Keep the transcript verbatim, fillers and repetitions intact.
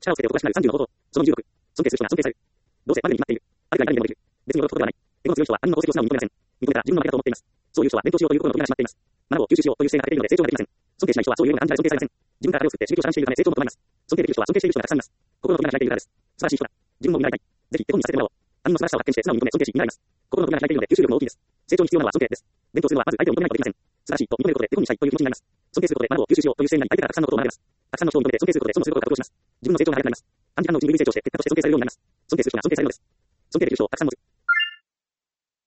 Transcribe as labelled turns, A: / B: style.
A: 力をつけて男らしくなるさんじゅうの方法。そのにじゅうろく。尊敬する人が尊敬される。どうせまずに決まっている。あるがいないにもできる。別に驚くことではない。エゴの強い人は他人の功績を素直に認めません。認めたら自分の負けだと思っています。そういう人は勉強しようという心の扉が閉まっています。学ぼう、吸収しようという姿勢が欠けているので成長ができません。尊敬しない人はそういうような感じで尊敬されません。自分から手を作って刺激を遮断しているため成長も止まります。尊敬できる人は尊敬している人がたくさんいます。心の扉が開いているからです。素晴らしい人だ。自分も見習いたい。ぜひ手本にさせてもらおう。他人の素晴らしさを発見して素直に認め尊敬し見習います。心の扉が開いているので吸収力も大きいです。成長に必要なのは尊敬です。勉強するのはまず相手を認めないとできません。素晴らしいと認めることで手本にしたいという気持ちになります。尊敬することで学ぼう、吸収しようという姿勢になり相手からたくさんのことを学べます。たくさんの人を認めて尊敬することでそのすることが加速します。自分の成長が早くなります。短時間のうちに成長して結果として尊敬されるようになります。尊敬する人が尊敬されるのです。尊敬できる人をたくさん持つ。